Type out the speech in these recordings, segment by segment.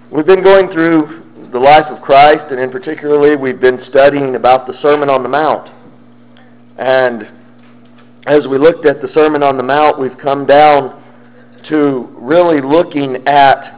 We've been going through the life of Christ, and in particularly we've been studying about the Sermon on the Mount. And as we looked at the Sermon on the Mount, we've come down to really looking at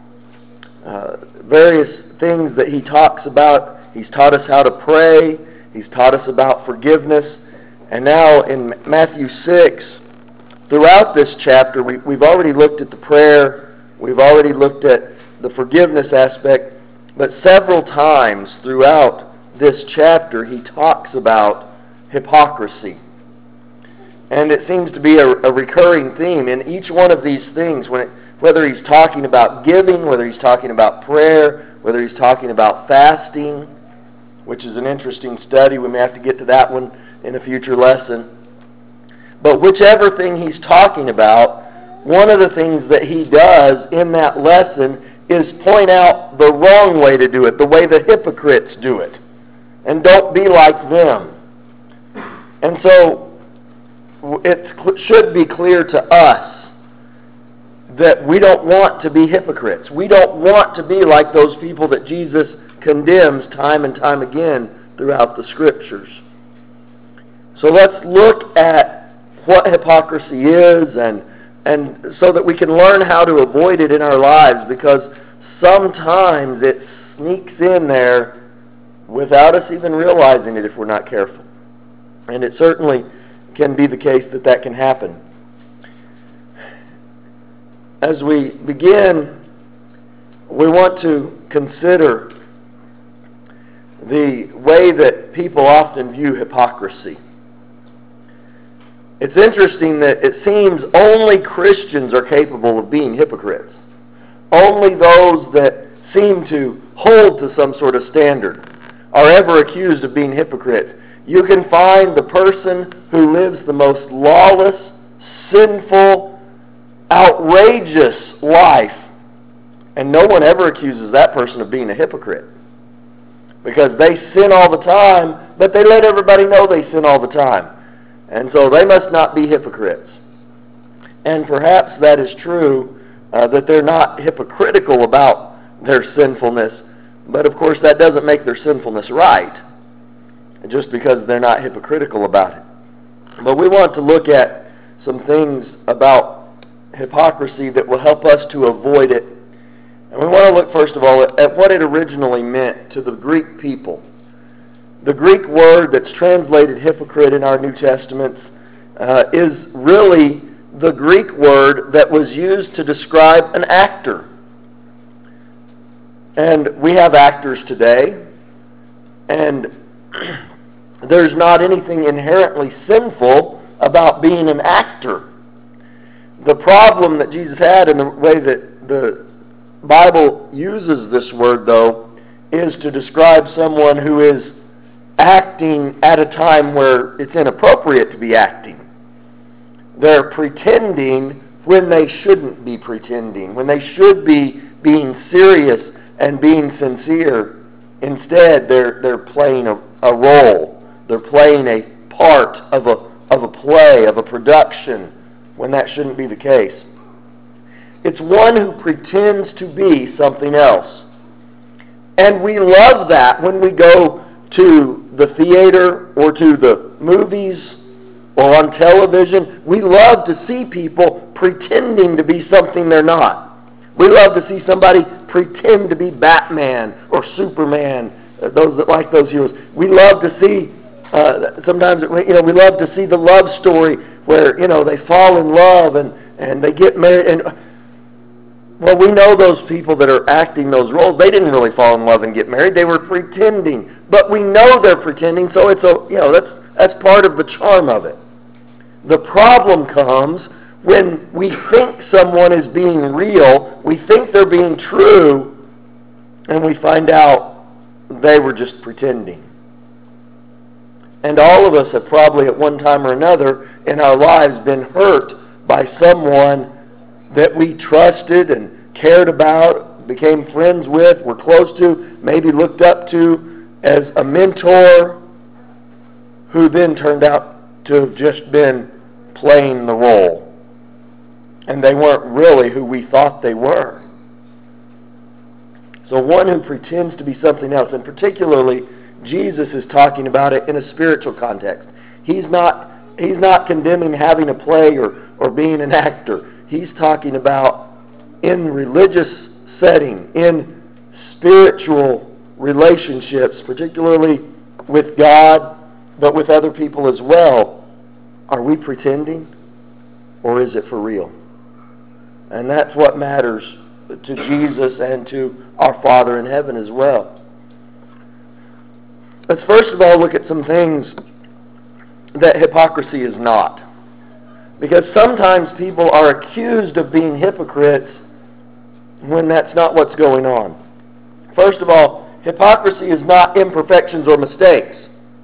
various things that he talks about. He's taught us how to pray. He's taught us about forgiveness. And now in Matthew 6, throughout this chapter, we've already looked at the prayer. We've already looked at the forgiveness aspect. But several times throughout this chapter, he talks about hypocrisy. And it seems to be a recurring theme in each one of these things, whether he's talking about giving, whether he's talking about prayer, whether he's talking about fasting, which is an interesting study. We may have to get to that one in a future lesson. But whichever thing he's talking about, one of the things that he does in that lesson is point out the wrong way to do it, the way the hypocrites do it. And don't be like them. And so it should be clear to us that we don't want to be hypocrites. We don't want to be like those people that Jesus condemns time and time again throughout the Scriptures. So let's look at what hypocrisy is and so that we can learn how to avoid it in our lives, because sometimes it sneaks in there without us even realizing it if we're not careful. And it certainly can be the case that can happen. As we begin, we want to consider the way that people often view hypocrisy. It's interesting that it seems only Christians are capable of being hypocrites. Only those that seem to hold to some sort of standard are ever accused of being hypocrites. You can find the person who lives the most lawless, sinful, outrageous life, and no one ever accuses that person of being a hypocrite, because they sin all the time, but they let everybody know they sin all the time. And so they must not be hypocrites. And perhaps that is true, that they're not hypocritical about their sinfulness, but of course that doesn't make their sinfulness right, just because they're not hypocritical about it. But we want to look at some things about hypocrisy that will help us to avoid it. And we want to look first of all at what it originally meant to the Greek people. The Greek word that's translated hypocrite in our New Testaments is really the Greek word that was used to describe an actor. And we have actors today, and there's not anything inherently sinful about being an actor. The problem that Jesus had, and the way that the Bible uses this word, though, is to describe someone who is acting at a time where it's inappropriate to be acting. They're pretending when they shouldn't be pretending, when they should be being serious and being sincere. Instead, they're playing a role. They're playing a part of a play, of a production, when that shouldn't be the case. It's one who pretends to be something else. And we love that when we go to the theater or to the movies or on television. We love to see people pretending to be something they're not. We love to see somebody pretend to be Batman or Superman, those that like those heroes. We love to see, sometimes, we love to see the love story where, they fall in love and they get married. And well, we know those people that are acting those roles. They didn't really fall in love and get married. They were pretending. But we know they're pretending, so it's that's part of the charm of it. The problem comes when we think someone is being real, we think they're being true, and we find out they were just pretending. And all of us have probably at one time or another in our lives been hurt by someone that we trusted and cared about, became friends with, were close to, maybe looked up to as a mentor, who then turned out to have just been playing the role. And they weren't really who we thought they were. So one who pretends to be something else, and particularly Jesus is talking about it in a spiritual context. He's not condemning having a play or being an actor. He's talking about in religious setting, in spiritual relationships, particularly with God, but with other people as well. Are we pretending, or is it for real? And that's what matters to Jesus and to our Father in heaven as well. Let's first of all look at some things that hypocrisy is not. Because sometimes people are accused of being hypocrites when that's not what's going on. First of all, hypocrisy is not imperfections or mistakes.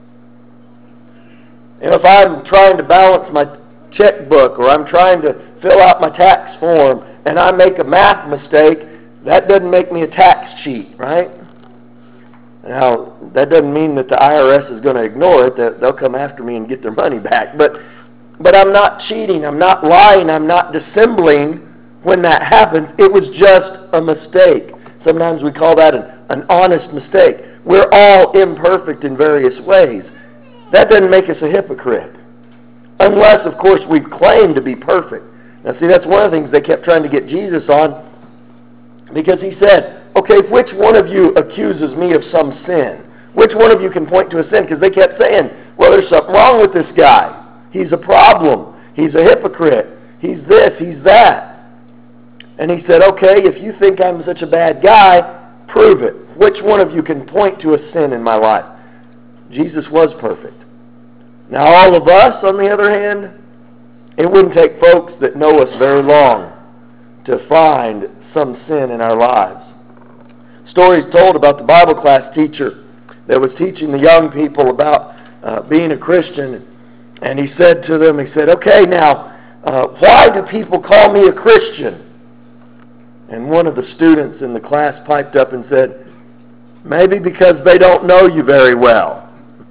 If I'm trying to balance my checkbook or I'm trying to fill out my tax form and I make a math mistake, that doesn't make me a tax cheat, right? Now, that doesn't mean that the IRS is going to ignore it. They'll come after me and get their money back. But I'm not cheating. I'm not lying. I'm not dissembling when that happens. It was just a mistake. Sometimes we call that an honest mistake. We're all imperfect in various ways. That doesn't make us a hypocrite. Unless, of course, we claim to be perfect. Now, see, that's one of the things they kept trying to get Jesus on, because he said, okay, which one of you accuses me of some sin? Which one of you can point to a sin? Because they kept saying, well, there's something wrong with this guy. He's a problem. He's a hypocrite. He's this, he's that. And he said, okay, if you think I'm such a bad guy, prove it. Which one of you can point to a sin in my life? Jesus was perfect. Now, all of us, on the other hand, it wouldn't take folks that know us very long to find some sin in our lives. Stories told about the Bible class teacher that was teaching the young people about being a Christian. And he said to them, he said, okay, now, why do people call me a Christian? And one of the students in the class piped up and said, maybe because they don't know you very well.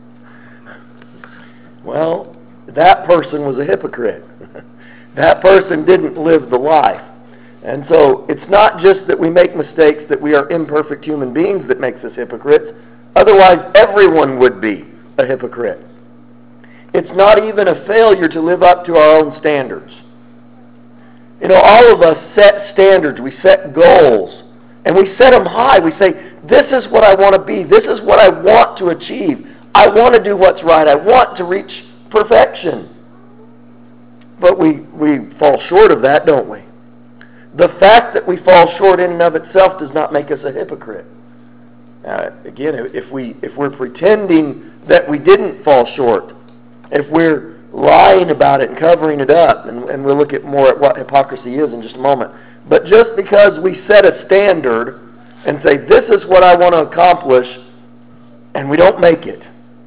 Well, that person was a hypocrite. That person didn't live the life. And so it's not just that we make mistakes, that we are imperfect human beings that makes us hypocrites. Otherwise, everyone would be a hypocrite. It's not even a failure to live up to our own standards. All of us set standards. We set goals. And we set them high. We say, this is what I want to be. This is what I want to achieve. I want to do what's right. I want to reach perfection. But we fall short of that, don't we? The fact that we fall short in and of itself does not make us a hypocrite. Again, if we're pretending that we didn't fall short, if we're lying about it and covering it up, and we'll look at more at what hypocrisy is in just a moment. But just because we set a standard and say, this is what I want to accomplish, and we don't make it,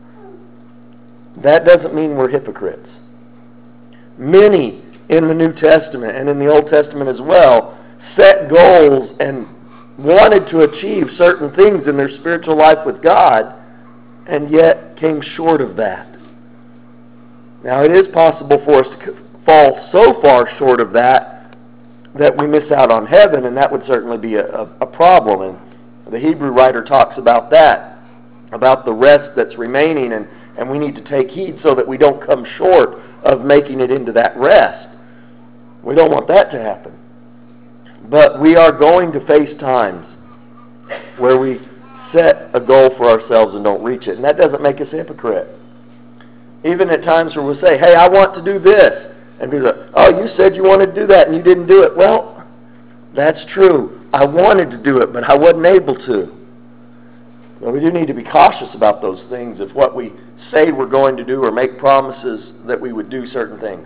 that doesn't mean we're hypocrites. Many in the New Testament and in the Old Testament as well set goals and wanted to achieve certain things in their spiritual life with God, and yet came short of that. Now, it is possible for us to fall so far short of that we miss out on heaven, and that would certainly be a problem. And the Hebrew writer talks about that, about the rest that's remaining, and we need to take heed so that we don't come short of making it into that rest. We don't want that to happen. But we are going to face times where we set a goal for ourselves and don't reach it, and that doesn't make us a hypocrite. Even at times where we'll say, hey, I want to do this. And people say, oh, you said you wanted to do that and you didn't do it. Well, that's true. I wanted to do it, but I wasn't able to. But we do need to be cautious about those things if what we say we're going to do or make promises that we would do certain things.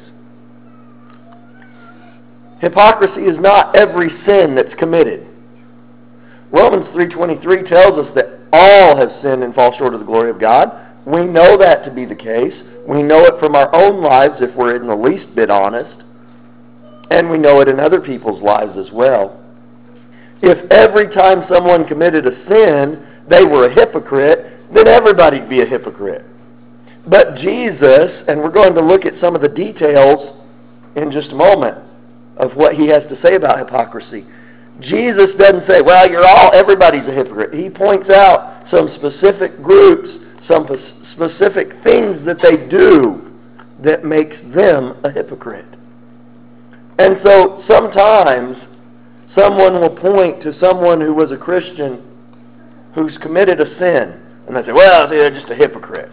Hypocrisy is not every sin that's committed. Romans 3:23 tells us that all have sinned and fall short of the glory of God. We know that to be the case. We know it from our own lives if we're in the least bit honest. And we know it in other people's lives as well. If every time someone committed a sin, they were a hypocrite, then everybody'd be a hypocrite. But Jesus, and we're going to look at some of the details in just a moment of what he has to say about hypocrisy. Jesus doesn't say, well, everybody's a hypocrite. He points out some specific groups, some specific things that they do that makes them a hypocrite. And so sometimes someone will point to someone who was a Christian who's committed a sin, and they say, well, they're just a hypocrite.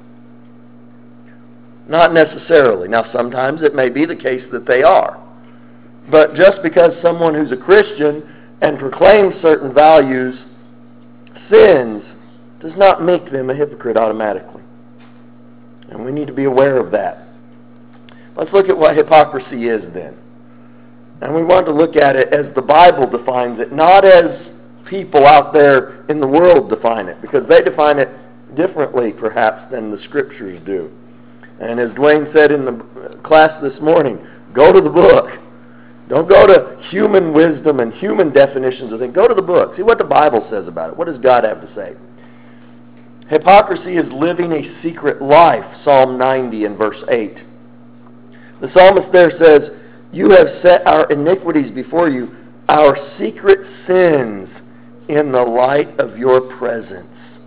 Not necessarily. Now, sometimes it may be the case that they are. But just because someone who's a Christian and proclaims certain values sins does not make them a hypocrite automatically. And we need to be aware of that. Let's look at what hypocrisy is then. And we want to look at it as the Bible defines it, not as people out there in the world define it, because they define it differently perhaps than the Scriptures do. And as Dwayne said in the class this morning, go to the book. Don't go to human wisdom and human definitions of things. Go to the book. See what the Bible says about it. What does God have to say? Hypocrisy is living a secret life, Psalm 90 and verse 8. The psalmist there says, you have set our iniquities before you, our secret sins in the light of your presence.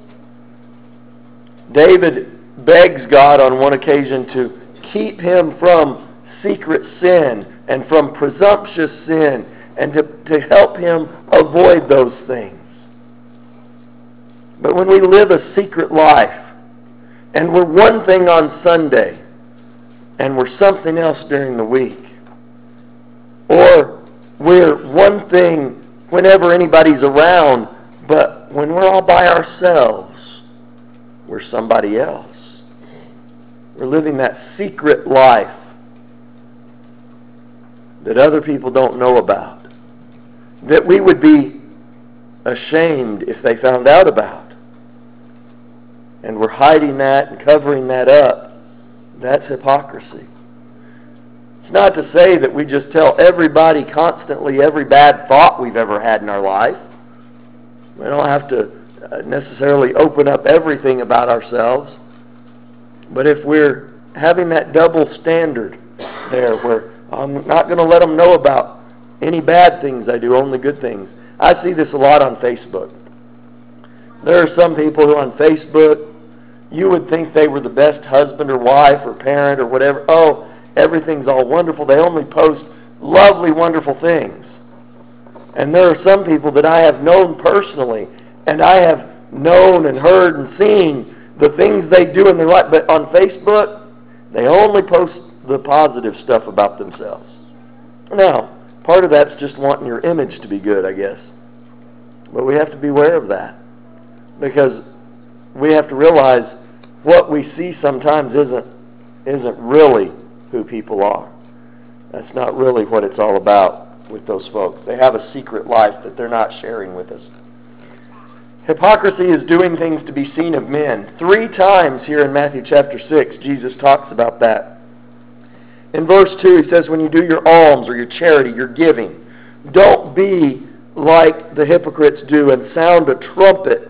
David begs God on one occasion to keep him from secret sin and from presumptuous sin, and to help him avoid those things. But when we live a secret life, and we're one thing on Sunday, and we're something else during the week, or we're one thing whenever anybody's around, but when we're all by ourselves, we're somebody else. We're living that secret life that other people don't know about, that we would be ashamed if they found out about. And we're hiding that and covering that up. That's hypocrisy. It's not to say that we just tell everybody constantly every bad thought we've ever had in our life. We don't have to necessarily open up everything about ourselves. But if we're having that double standard there where I'm not going to let them know about any bad things I do, only good things. I see this a lot on Facebook. There are some people who on Facebook, you would think they were the best husband or wife or parent or whatever. Oh, everything's all wonderful. They only post lovely, wonderful things. And there are some people that I have known personally, and I have known and heard and seen the things they do in their life. But on Facebook, they only post the positive stuff about themselves. Now, part of that's just wanting your image to be good, I guess. But we have to be aware of that. Because we have to realize what we see sometimes isn't really who people are. That's not really what it's all about with those folks. They have a secret life that they're not sharing with us. Hypocrisy is doing things to be seen of men. 3 times here in Matthew chapter 6, Jesus talks about that. In verse 2, he says, when you do your alms or your charity, your giving, don't be like the hypocrites do and sound a trumpet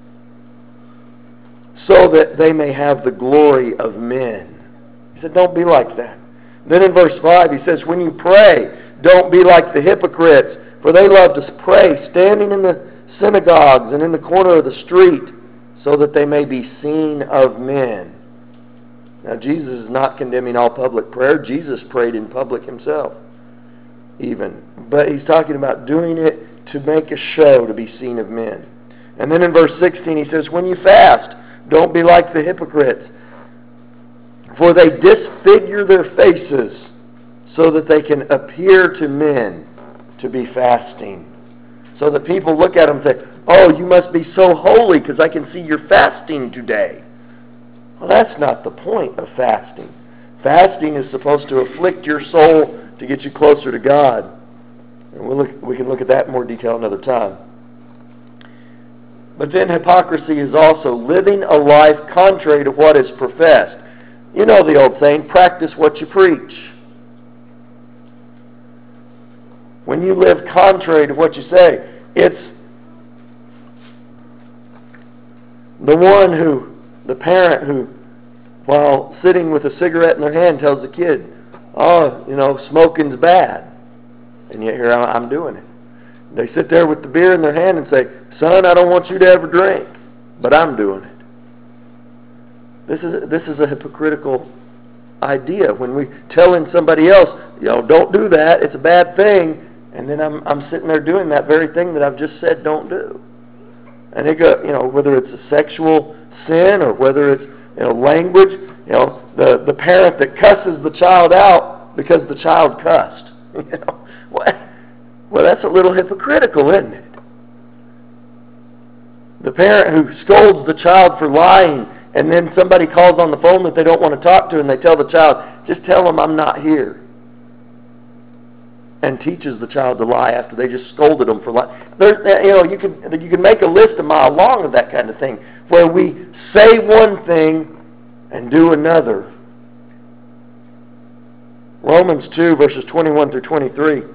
so that they may have the glory of men. He said, don't be like that. Then in verse 5, he says, when you pray, don't be like the hypocrites, for they love to pray standing in the synagogues and in the corner of the street so that they may be seen of men. Now, Jesus is not condemning all public prayer. Jesus prayed in public himself, even. But he's talking about doing it to make a show, to be seen of men. And then in verse 16, he says, when you fast, don't be like the hypocrites, for they disfigure their faces so that they can appear to men to be fasting. So that people look at them and say, oh, you must be so holy because I can see you're fasting today. Well, that's not the point of fasting. Fasting is supposed to afflict your soul to get you closer to God. And we can look at that in more detail another time. But then hypocrisy is also living a life contrary to what is professed. You know the old saying, practice what you preach. When you live contrary to what you say, it's the parent who, while sitting with a cigarette in their hand, tells the kid, oh, smoking's bad. And yet here I'm doing it. They sit there with the beer in their hand and say, "Son, I don't want you to ever drink, but I'm doing it." This is a hypocritical idea. When we telling somebody else, don't do that, it's a bad thing, and then I'm sitting there doing that very thing that I've just said don't do. And it go, whether it's a sexual sin or whether it's language, the parent that cusses the child out because the child cussed. Well, that's a little hypocritical, isn't it? The parent who scolds the child for lying, and then somebody calls on the phone that they don't want to talk to, and they tell the child, "Just tell them I'm not here," and teaches the child to lie after they just scolded them for lying. You can make a list a mile long of that kind of thing, where we say one thing and do another. Romans 2, verses 21 through 23.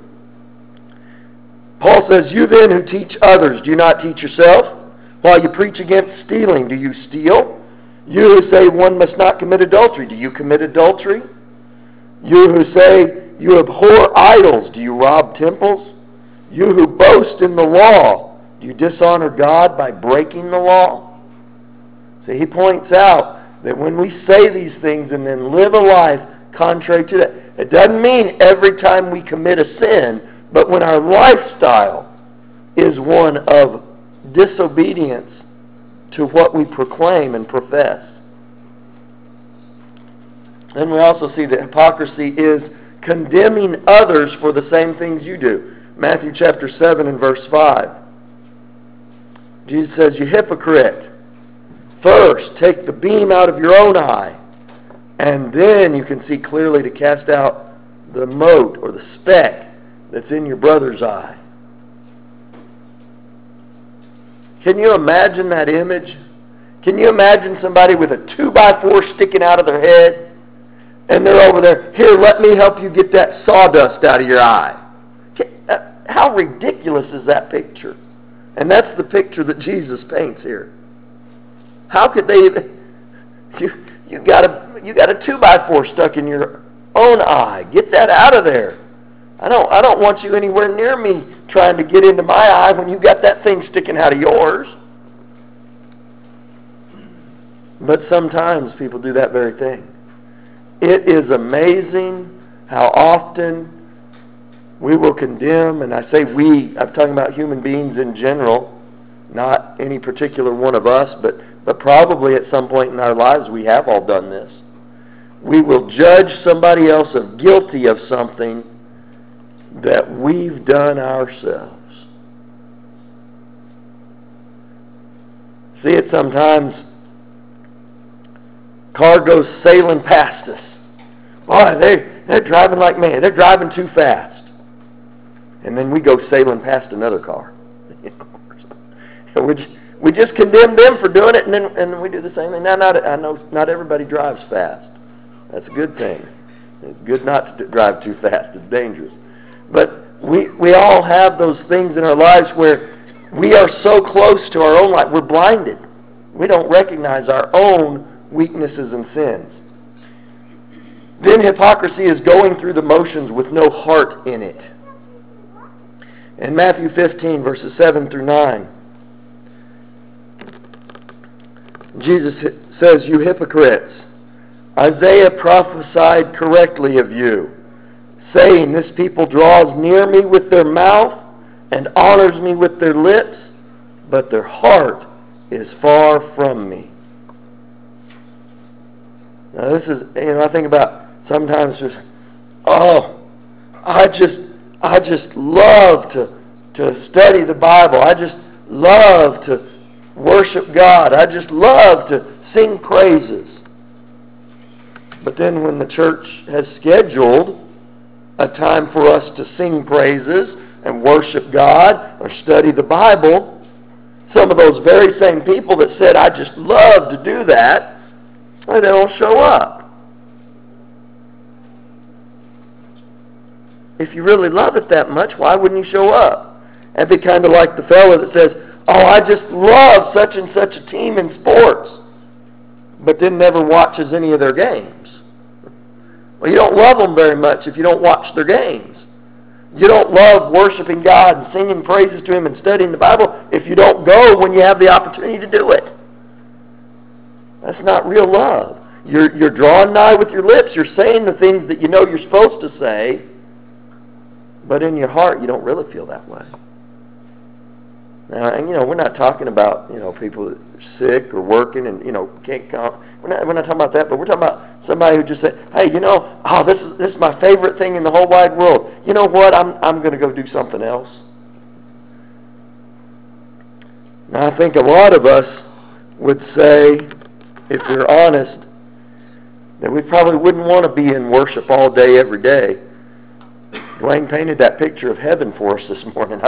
Paul says, "You then who teach others, do you not teach yourself? While you preach against stealing, do you steal? You who say one must not commit adultery, do you commit adultery? You who say you abhor idols, do you rob temples? You who boast in the law, do you dishonor God by breaking the law?" So he points out that when we say these things and then live a life contrary to that, it doesn't mean every time we commit a sin, but when our lifestyle is one of disobedience to what we proclaim and profess. Then we also see that hypocrisy is condemning others for the same things you do. Matthew chapter 7 and verse 5. Jesus says, "You hypocrite, first take the beam out of your own eye, and then you can see clearly to cast out the mote or the speck that's in your brother's eye." Can you imagine that image? Can you imagine somebody with a 2x4 sticking out of their head? And they're over there, "Here, let me help you get that sawdust out of your eye." How ridiculous is that picture? And that's the picture that Jesus paints here. How could they even... You got a 2x4 stuck in your own eye. Get that out of there. I don't want you anywhere near me trying to get into my eye when you got that thing sticking out of yours. But sometimes people do that very thing. It is amazing how often we will condemn, and I say we, I'm talking about human beings in general, not any particular one of us, but probably at some point in our lives we have all done this. We will judge somebody else of guilty of something that we've done ourselves. See it sometimes. Car goes sailing past us. Boy, they're driving like man. They're driving too fast. And then we go sailing past another car. We just condemn them for doing it, and then we do the same thing. Now, I know not everybody drives fast. That's a good thing. It's good not to drive too fast. It's dangerous. But we all have those things in our lives where we are so close to our own life. We're blinded. We don't recognize our own weaknesses and sins. Then hypocrisy is going through the motions with no heart in it. In Matthew 15, verses 7 through 9, Jesus says, "You hypocrites, Isaiah prophesied correctly of you, saying, 'This people draws near me with their mouth and honors me with their lips, but their heart is far from me.'" Now this is, I think about sometimes just, I just love to study the Bible. I just love to worship God. I just love to sing praises. But then when the church has scheduled a time for us to sing praises and worship God or study the Bible, some of those very same people that said, "I just love to do that," they don't show up. If you really love it that much, why wouldn't you show up? That'd be kind of like the fellow that says, "Oh, I just love such and such a team in sports," but then never watches any of their games. Well, you don't love them very much if you don't watch their games. You don't love worshiping God and singing praises to Him and studying the Bible if you don't go when you have the opportunity to do it. That's not real love. You're drawing nigh with your lips. You're saying the things that you know you're supposed to say, but in your heart you don't really feel that way. Now, and we're not talking about people that are sick or working and can't come. We're not talking about that, but we're talking about somebody who just said, "Hey, this is my favorite thing in the whole wide world. You know what? I'm going to go do something else." Now, I think a lot of us would say, if we're honest, that we probably wouldn't want to be in worship all day, every day. Dwayne painted that picture of heaven for us this morning.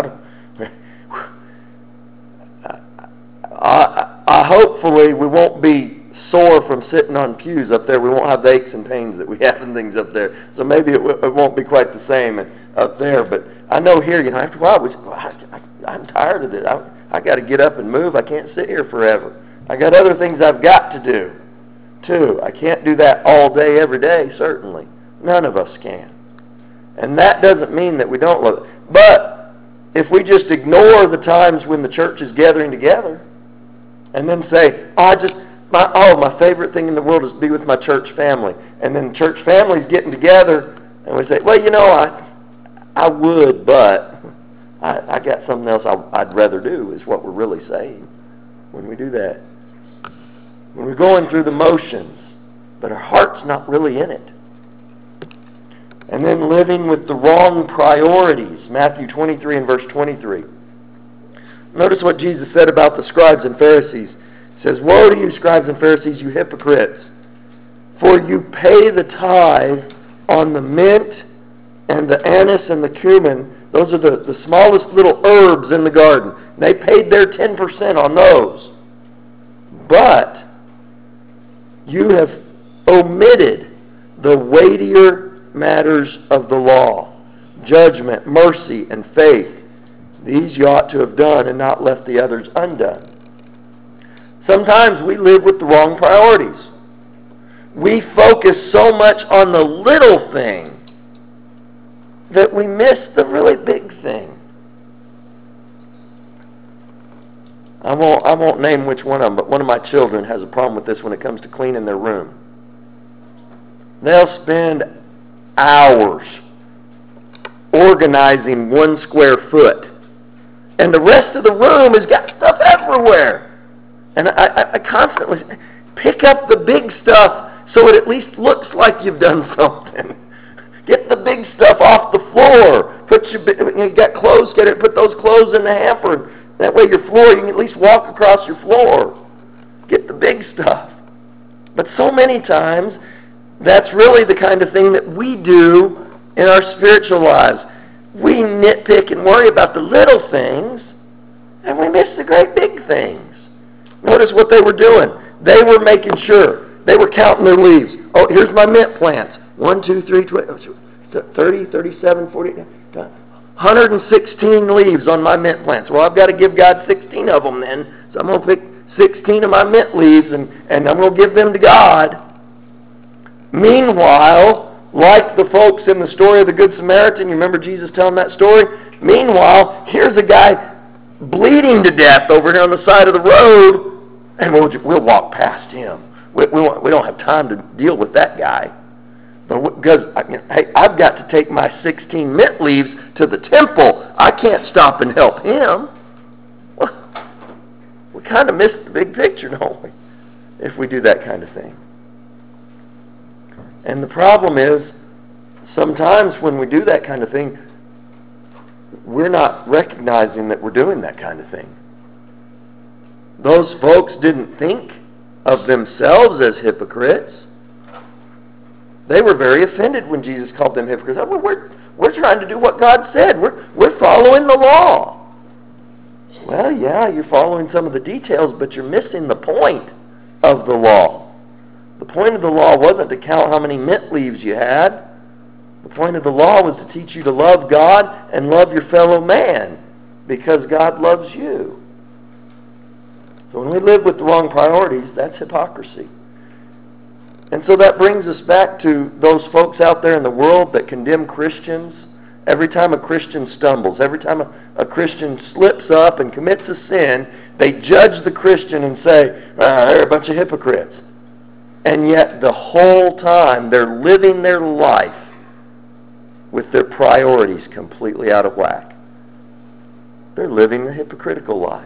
I hopefully we won't be sore from sitting on pews up there. We won't have the aches and pains that we have and things up there. So maybe it won't be quite the same up there. But I know here, after a while, I'm tired of it. I got to get up and move. I can't sit here forever. I got other things I've got to do, too. I can't do that all day, every day, certainly. None of us can. And that doesn't mean that we don't love it. But if we just ignore the times when the church is gathering together, and then say, my favorite thing in the world is to be with my church family. And then church family's getting together, and we say, well, I would, but I got something else I'd rather do, is what we're really saying when we do that. When we're going through the motions, but our heart's not really in it. And then living with the wrong priorities. Matthew 23 and verse 23. Notice what Jesus said about the scribes and Pharisees. He says, "Woe to you, scribes and Pharisees, you hypocrites! For you pay the tithe on the mint and the anise and the cumin." Those are the smallest little herbs in the garden. They paid their 10% on those. But you have omitted the weightier matters of the law: judgment, mercy, and faith. These you ought to have done and not left the others undone. Sometimes we live with the wrong priorities. We focus so much on the little thing that we miss the really big thing. I won't name which one of them, but one of my children has a problem with this when it comes to cleaning their room. They'll spend hours organizing 1 square foot, and the rest of the room has got stuff everywhere. And I constantly say, pick up the big stuff so it at least looks like you've done something. Get the big stuff off the floor. You got clothes, put those clothes in the hamper. That way your floor, you can at least walk across your floor. Get the big stuff. But so many times, that's really the kind of thing that we do in our spiritual lives. We nitpick and worry about the little things, and we miss the great big things. Notice what they were doing. They were making sure. They were counting their leaves. Oh, here's my mint plants. 1, 2, 3, 30, 37, 40, 116 leaves on my mint plants. Well, I've got to give God 16 of them then. So I'm going to pick 16 of my mint leaves and I'm going to give them to God. Meanwhile, like the folks in the story of the Good Samaritan, you remember Jesus telling that story? Meanwhile, here's a guy bleeding to death over here on the side of the road, and we'll walk past him. We don't have time to deal with that guy. But because I've got to take my 16 mint leaves to the temple. I can't stop and help him. Well, we kind of miss the big picture, don't we? If we do that kind of thing. And the problem is, sometimes when we do that kind of thing, we're not recognizing that we're doing that kind of thing. Those folks didn't think of themselves as hypocrites. They were very offended when Jesus called them hypocrites. We're trying to do what God said. We're following the law. Well, yeah, you're following some of the details, but you're missing the point of the law. The point of the law wasn't to count how many mint leaves you had. The point of the law was to teach you to love God and love your fellow man because God loves you. So when we live with the wrong priorities, that's hypocrisy. And so that brings us back to those folks out there in the world that condemn Christians Every time a Christian stumbles, every time a Christian slips up and commits a sin, they judge the Christian and say, they're a bunch of hypocrites. And yet the whole time they're living their life with their priorities completely out of whack. They're living a hypocritical life.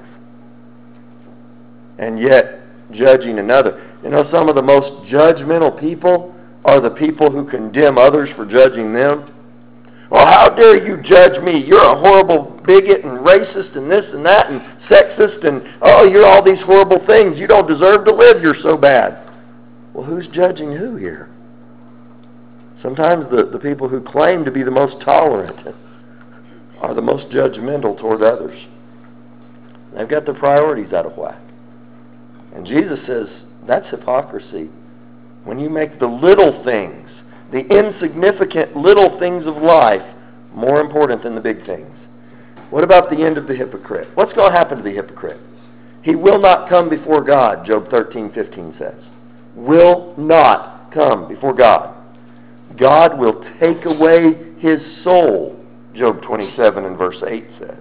And yet judging another. You know, some of the most judgmental people are the people who condemn others for judging them. Well, how dare you judge me? You're a horrible bigot and racist and this and that and sexist and, you're all these horrible things. You don't deserve to live. You're so bad. Well, who's judging who here? Sometimes the people who claim to be the most tolerant are the most judgmental toward others. They've got their priorities out of whack. And Jesus says that's hypocrisy. When you make the little things, the insignificant little things of life, more important than the big things. What about the end of the hypocrite? What's going to happen to the hypocrite? He will not come before God, Job 13:15 says. Will not come before God. God will take away his soul, Job 27 and verse 8 says.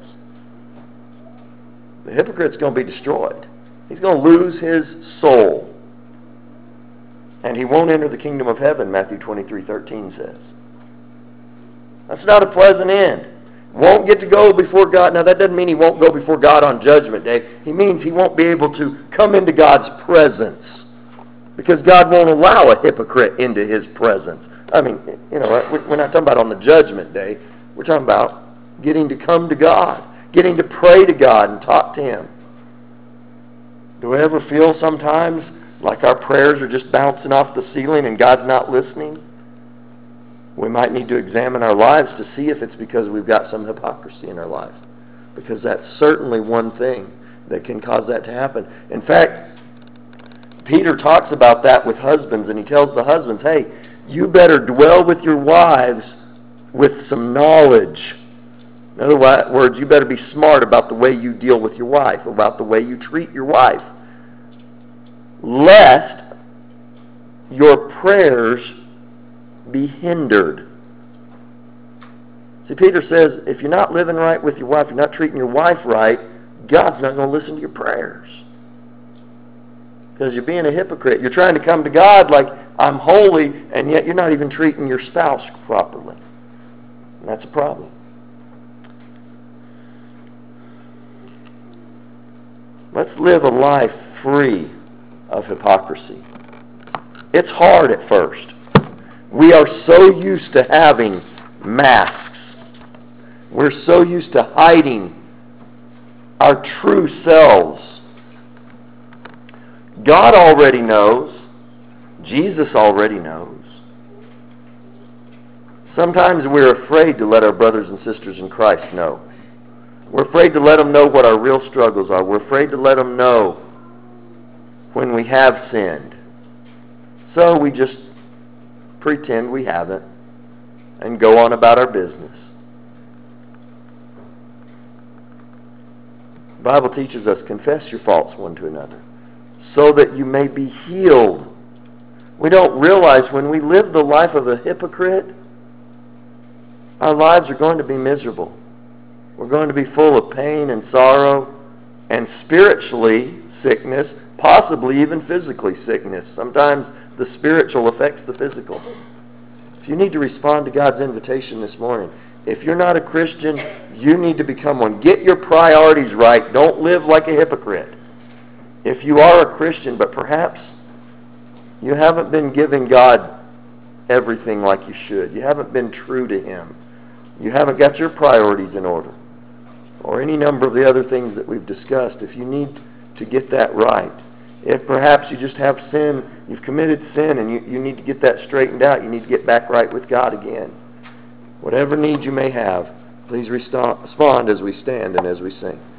The hypocrite's going to be destroyed. He's going to lose his soul. And he won't enter the kingdom of heaven, Matthew 23:13 says. That's not a pleasant end. Won't get to go before God. Now that doesn't mean he won't go before God on Judgment Day. He means he won't be able to come into God's presence. Because God won't allow a hypocrite into his presence. I mean, you know, we're not talking about on the Judgment Day. We're talking about getting to come to God. Getting to pray to God and talk to him. Do we ever feel sometimes like our prayers are just bouncing off the ceiling and God's not listening? We might need to examine our lives to see if it's because we've got some hypocrisy in our life. Because that's certainly one thing that can cause that to happen. In fact, Peter talks about that with husbands, and he tells the husbands, hey, you better dwell with your wives with some knowledge. In other words, you better be smart about the way you deal with your wife, about the way you treat your wife. Lest your prayers be hindered. See, Peter says, if you're not living right with your wife, you're not treating your wife right, God's not going to listen to your prayers. Because you're being a hypocrite. You're trying to come to God like, I'm holy, and yet you're not even treating your spouse properly. And that's a problem. Let's live a life free of hypocrisy. It's hard at first. We are so used to having masks. We're so used to hiding our true selves. God already knows. Jesus already knows. Sometimes we're afraid to let our brothers and sisters in Christ know. We're afraid to let them know what our real struggles are. We're afraid to let them know when we have sinned. So we just pretend we haven't and go on about our business. The Bible teaches us, confess your faults one to another so that you may be healed. We don't realize when we live the life of a hypocrite, our lives are going to be miserable. We're going to be full of pain and sorrow and spiritually sickness, possibly even physically sickness. Sometimes the spiritual affects the physical. If you need to respond to God's invitation this morning, if you're not a Christian, you need to become one. Get your priorities right. Don't live like a hypocrite. If you are a Christian, but perhaps you haven't been giving God everything like you should. You haven't been true to him. You haven't got your priorities in order. Or any number of the other things that we've discussed. If you need to get that right. If perhaps you just have sin, you've committed sin and you need to get that straightened out. You need to get back right with God again. Whatever needs you may have, please respond as we stand and as we sing.